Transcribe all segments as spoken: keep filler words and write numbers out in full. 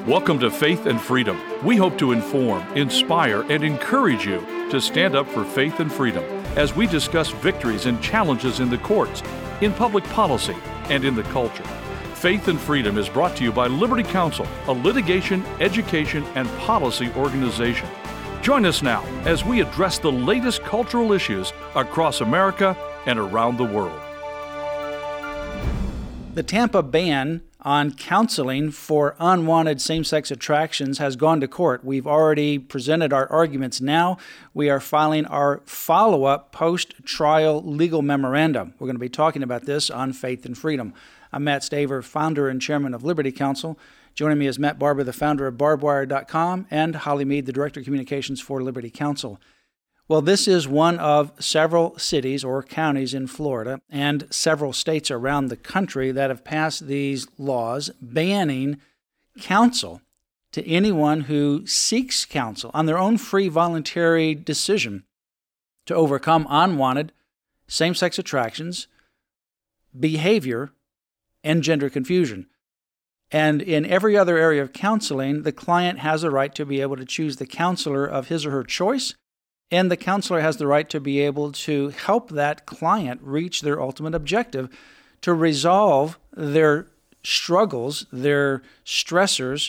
Welcome to Faith and Freedom. We hope to inform, inspire, and encourage you to stand up for faith and freedom as we discuss victories and challenges in the courts, in public policy, and in the culture. Faith and Freedom is brought to you by Liberty Counsel, a litigation, education, and policy organization. Join us now as we address the latest cultural issues across America and around the world. The Tampa ban on counseling for unwanted same-sex attractions has gone to court. We've already presented our arguments. Now we are filing our follow-up post-trial legal memorandum. We're going to be talking about this on Faith and Freedom. I'm Matt Staver, founder and chairman of Liberty Counsel. Joining me is Matt Barber, the founder of barbed wire dot com, and Holly Mead, the director of communications for Liberty Counsel. Well, this is one of several cities or counties in Florida and several states around the country that have passed these laws banning counsel to anyone who seeks counsel on their own free voluntary decision to overcome unwanted same-sex attractions, behavior, and gender confusion. And in every other area of counseling, the client has the right to be able to choose the counselor of his or her choice, and the counselor has the right to be able to help that client reach their ultimate objective, to resolve their struggles, their stressors,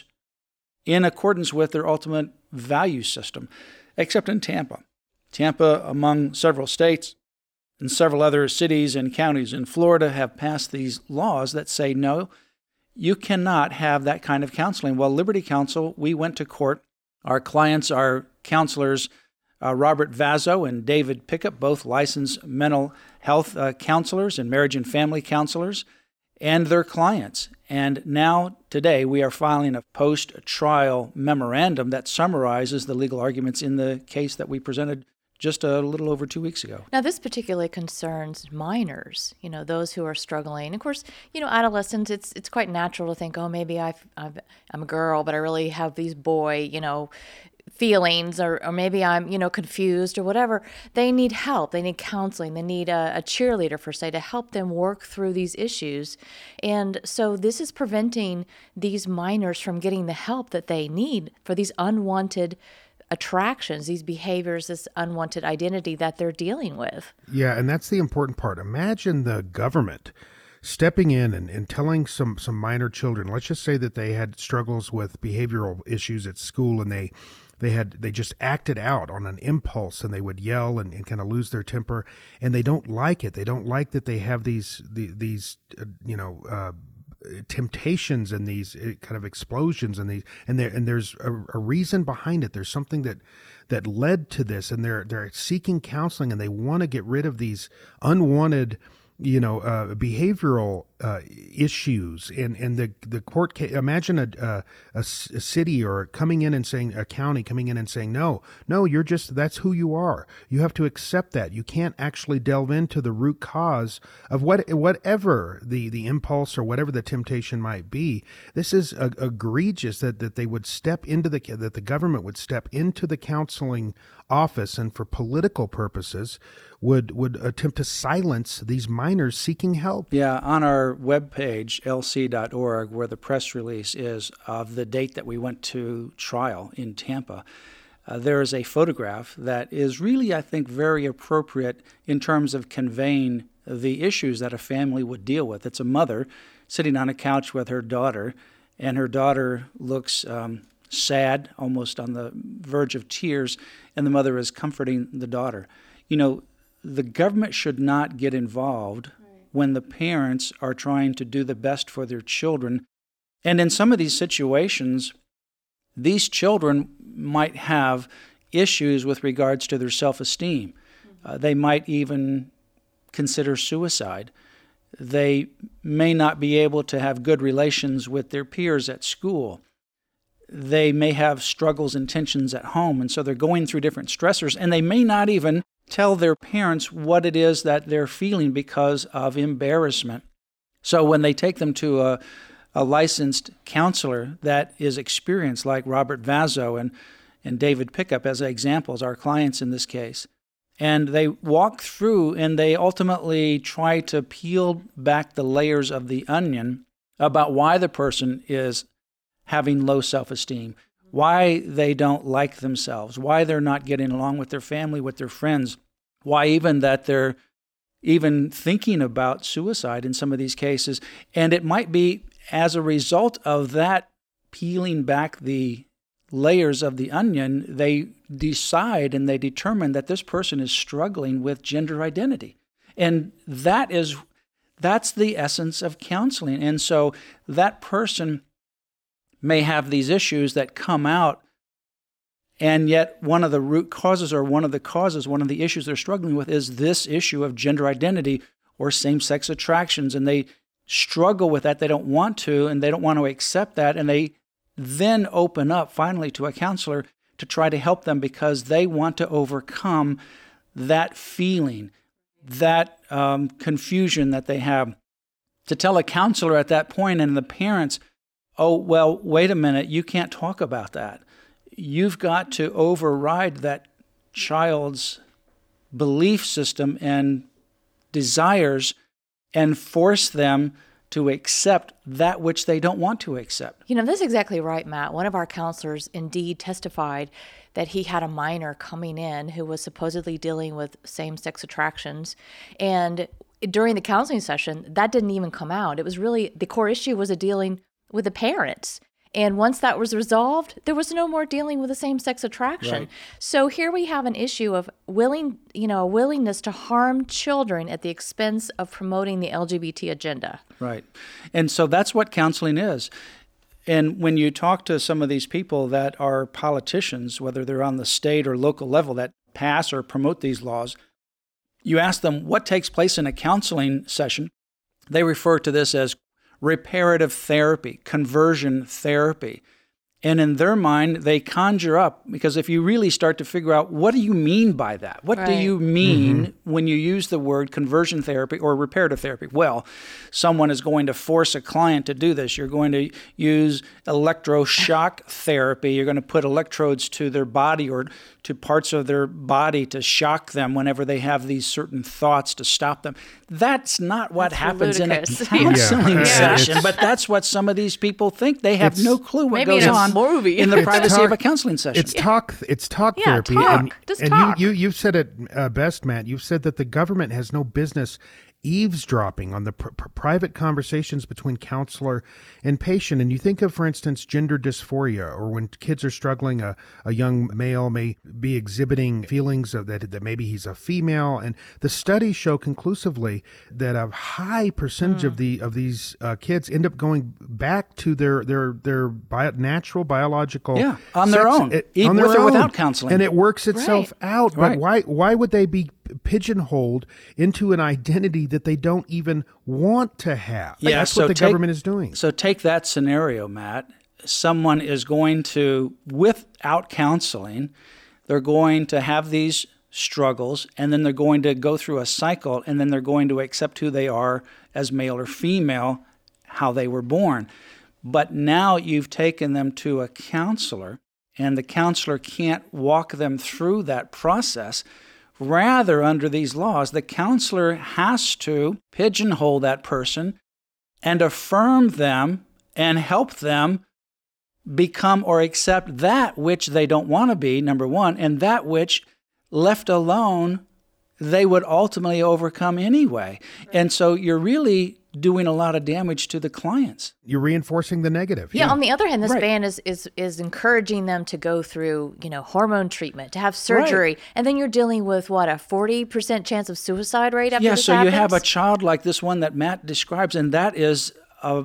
in accordance with their ultimate value system, except in Tampa. Tampa, among several states and several other cities and counties in Florida, have passed these laws that say, no, you cannot have that kind of counseling. Well, Liberty Counsel, we went to court. Our clients are counselors Uh, Robert Vazzo and David Pickup, both licensed mental health uh, counselors and marriage and family counselors, and their clients. And now, today, we are filing a post-trial memorandum that summarizes the legal arguments in the case that we presented just a little over two weeks ago. Now, this particularly concerns minors, you know, those who are struggling. Of course, you know, adolescents, it's it's quite natural to think, oh, maybe I've, I've, I'm a girl, but I really have these boy, you know, feelings, or, or maybe I'm, you know, confused or whatever. They need help. They need counseling. They need a, a cheerleader, per se, to help them work through these issues. And so this is preventing these minors from getting the help that they need for these unwanted attractions, these behaviors, this unwanted identity that they're dealing with. Yeah, and that's the important part. Imagine the government stepping in and, and telling some, some minor children, let's just say that they had struggles with behavioral issues at school, and they They had they just acted out on an impulse, and they would yell and, and kind of lose their temper, and they don't like it. They don't like that they have these the, these uh, you know uh, temptations and these uh, kind of explosions, and these and there and there's a, a reason behind it. There's something that that led to this, and they're they're seeking counseling, and they want to get rid of these unwanted, you know, uh, behavioral uh, issues, and and the the court ca- imagine a, a a city or coming in and saying, a county coming in and saying, no, no, you're just, that's who you are. You have to accept that. You can't actually delve into the root cause of what whatever the the impulse or whatever the temptation might be. This is uh, egregious that that they would step into the that the government would step into the counseling office and for political purposes would would attempt to silence these minors seeking help. Yeah, on our webpage, L C dot org, where the press release is of the date that we went to trial in Tampa, uh, there is a photograph that is really, I think, very appropriate in terms of conveying the issues that a family would deal with. It's a mother sitting on a couch with her daughter, and her daughter looks um, sad, almost on the verge of tears, and the mother is comforting the daughter. You know, the government should not get involved when the parents are trying to do the best for their children. And in some of these situations, these children might have issues with regards to their self-esteem. Mm-hmm. Uh, they might even consider suicide. They may not be able to have good relations with their peers at school. They may have struggles and tensions at home, and so they're going through different stressors, and they may not even tell their parents what it is that they're feeling because of embarrassment. So when they take them to a, a licensed counselor that is experienced, like Robert Vazzo and, and David Pickup as examples, our clients in this case, and they walk through and they ultimately try to peel back the layers of the onion about why the person is having low self-esteem, why they don't like themselves, why they're not getting along with their family, with their friends, why even that they're even thinking about suicide in some of these cases. And it might be as a result of that peeling back the layers of the onion, they decide and they determine that this person is struggling with gender identity. And that is, that's the essence of counseling. And so that person may have these issues that come out, and yet one of the root causes or one of the causes, one of the issues they're struggling with is this issue of gender identity or same-sex attractions. And they struggle with that. They don't want to, and they don't want to accept that. And they then open up finally to a counselor to try to help them because they want to overcome that feeling, that um, confusion that they have. To tell a counselor at that point and the parents, oh, well, wait a minute, you can't talk about that. You've got to override that child's belief system and desires and force them to accept that which they don't want to accept. You know, that's exactly right, Matt. One of our counselors indeed testified that he had a minor coming in who was supposedly dealing with same-sex attractions. And during the counseling session, that didn't even come out. It was really, the core issue was a dealing with the parents. And once that was resolved, there was no more dealing with the same-sex attraction. Right. So here we have an issue of willing, you know, a willingness to harm children at the expense of promoting the L G B T agenda. Right. And so that's what counseling is. And when you talk to some of these people that are politicians, whether they're on the state or local level that pass or promote these laws, you ask them what takes place in a counseling session. They refer to this as reparative therapy, conversion therapy. And in their mind, they conjure up, because if you really start to figure out, what do you mean by that? What Right. do you mean Mm-hmm. when you use the word conversion therapy or reparative therapy? Well, someone is going to force a client to do this. You're going to use electroshock therapy. You're going to put electrodes to their body or to parts of their body to shock them whenever they have these certain thoughts to stop them. That's not what That's happens ludicrous. in a counseling Yeah. session, It's- but that's what some of these people think. They have It's- no clue what Maybe goes in a on movie. in the It's privacy talk- of a counseling session. It's talk. It's talk Yeah, therapy. talk. And, Just and talk. you, you, you've said it uh, best, Matt. You've said that the government has no business eavesdropping on the pr- pr- private conversations between counselor and patient. And you think of, for instance, gender dysphoria, or when kids are struggling, a, a young male may be exhibiting feelings of that, that maybe he's a female. And the studies show conclusively that a high percentage Mm. of the of these uh, kids end up going back to their their their bio, natural biological Yeah, on their sex- own, it- even on with their or without own. counseling. And it works itself out. But Right. why why would they be pigeonholed into an identity that they don't even want to have? Yeah, That's so what the take- government is doing. So take that scenario, Matt. Someone is going to, without counseling, they're going to have these struggles, and then they're going to go through a cycle, and then they're going to accept who they are as male or female, how they were born. But now you've taken them to a counselor, and the counselor can't walk them through that process. Rather, under these laws, the counselor has to pigeonhole that person and affirm them and help them become or accept that which they don't want to be, number one, and that which, left alone, they would ultimately overcome anyway. And so you're really doing a lot of damage to the clients. You're reinforcing the negative. Yeah, on the other hand, this Right. ban is, is is encouraging them to go through, you know, hormone treatment, to have surgery, Right. and then you're dealing with, what, a forty percent chance of suicide rate after Yeah, this so you have a happens? child like this one that Matt describes, and that is uh,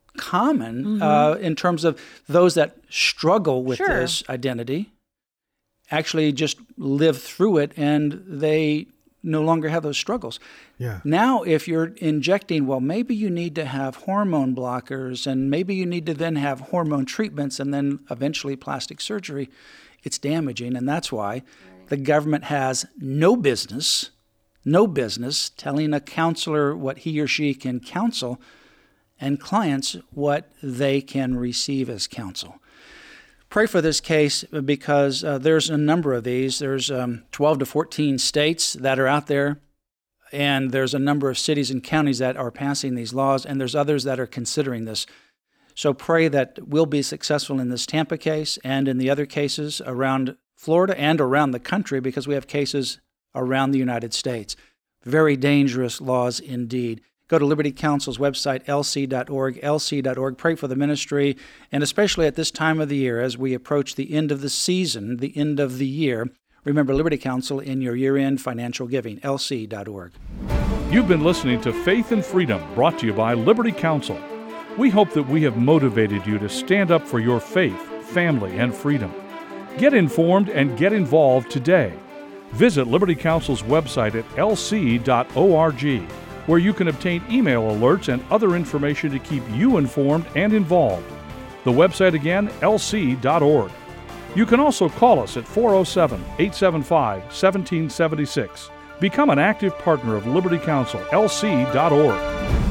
common Mm-hmm. uh, in terms of those that struggle with Sure. this identity, actually just live through it, and they no longer have those struggles. Yeah. Now, if you're injecting, well, maybe you need to have hormone blockers, and maybe you need to then have hormone treatments, and then eventually plastic surgery, it's damaging. And that's why the government has no business, no business telling a counselor what he or she can counsel and clients what they can receive as counsel. Pray for this case because uh, there's a number of these. There's um, twelve to fourteen states that are out there, and there's a number of cities and counties that are passing these laws, and there's others that are considering this. So pray that we'll be successful in this Tampa case and in the other cases around Florida and around the country, because we have cases around the United States. Very dangerous laws indeed. Go to Liberty Counsel's website, L C dot org, L C dot org. Pray for the ministry, and especially at this time of the year as we approach the end of the season, the end of the year. Remember Liberty Counsel in your year-end financial giving, L C dot org. You've been listening to Faith and Freedom, brought to you by Liberty Counsel. We hope that we have motivated you to stand up for your faith, family, and freedom. Get informed and get involved today. Visit Liberty Counsel's website at L C dot org, where you can obtain email alerts and other information to keep you informed and involved. The website again, L C dot org. You can also call us at four oh seven, eight seven five, one seven seven six. Become an active partner of Liberty Counsel, L C dot org.